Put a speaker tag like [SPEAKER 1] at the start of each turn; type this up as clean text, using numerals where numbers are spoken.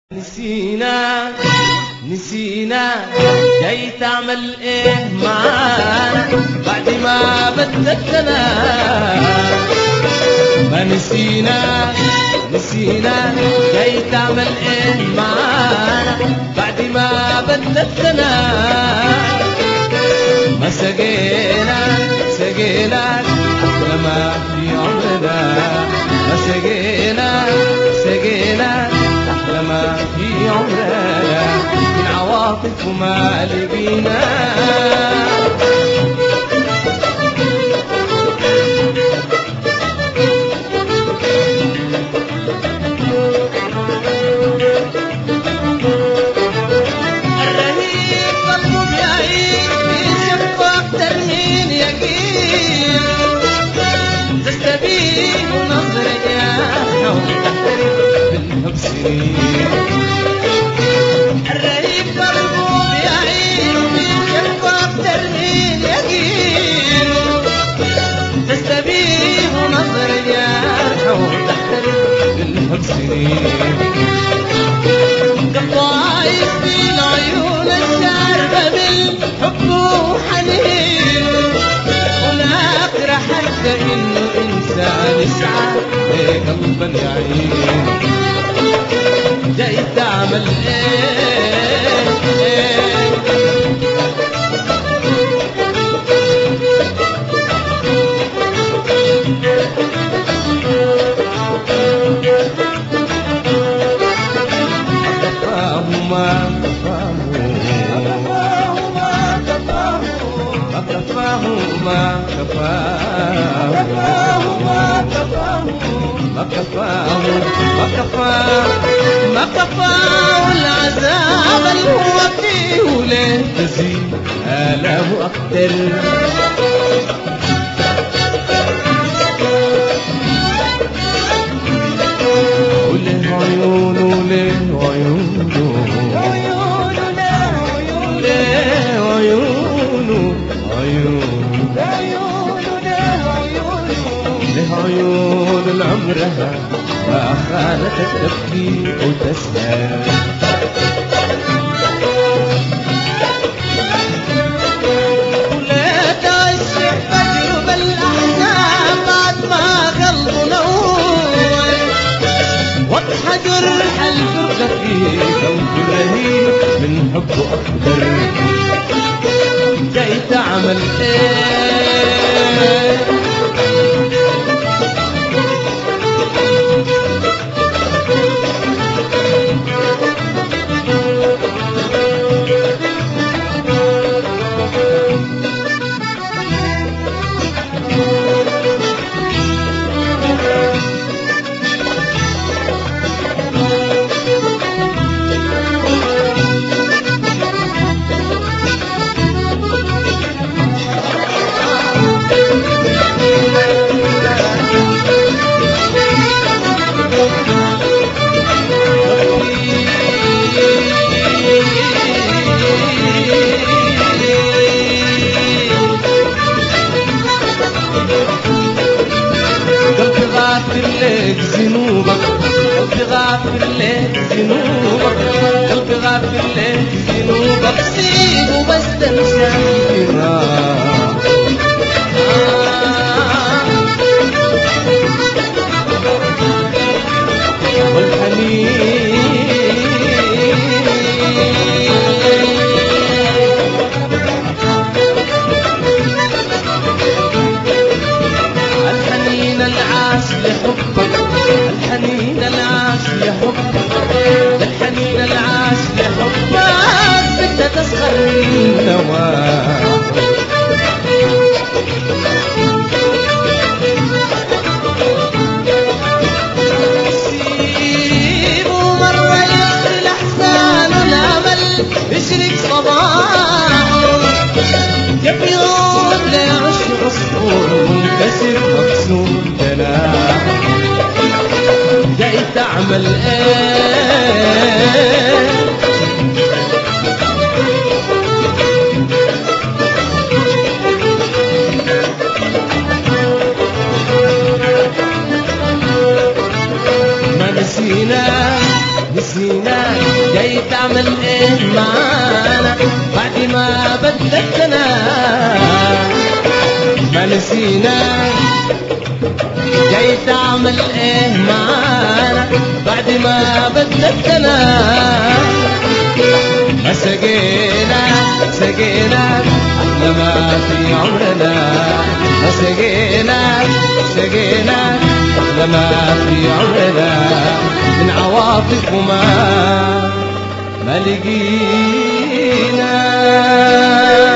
[SPEAKER 1] نسينا جاي تعمل ايه معانا بعد ما بدلتنا. ما نسينا جاي تعمل ايه معانا بعد ما بدلتنا. ما سقينا أحلى ما في عمرنا. ما سقينا أحلى ما في عمرنا من عواطف وما لبينا. الرهيب قلبه بيعيد يشوف أكتر من يقين. تستبيه نظرة يا وتحترق بالحب سنين. الرهيب قلبه بيعيد يشوف أكتر من يقين. تستبيه نظرة يا وتحترق بالحب سنين. قطايف في العيون الشاربة بالحب وحنين. وناقرة حتى إنه إنسان يسعى قلبا يعين. جاي تعمل إيه ما كفاه العذاب اللي هو فيه. وليه تزيد آلامه أكتر. وليه عيونه ليه عيونه لعيون العمرها ما خانت تبكي وتسهر. ولا تعيش فجر بالأحزان بعد ما قلبه نور. وتحجر الفرقة فيه قلب رهيب من حبه أكبر. جاي تعمل ايه قلبي غافر لك ذنوبك. قلبي غافر لك ذنوبك. سيبه بس تنسى الفراق. والحنين الحنين العاش لحبك. الحنين العاش لحبك. الحنين العاش لحبك. بدها تسخر من نواك. سيبه مرة يغفر الأحزان والأمل يشرق صباحه. جاب يوم لا يعش غصون منكسر مكسور جناحه. جاي تعمل ايه ما نسينا ما بدلتنا ما نسينا جاي تعمل ايه معانا بعد ما بدلتنا ما سقينا احلى ما في عمرنا ما سقينا احلى ما في عمرنا من عواطف وما لقينا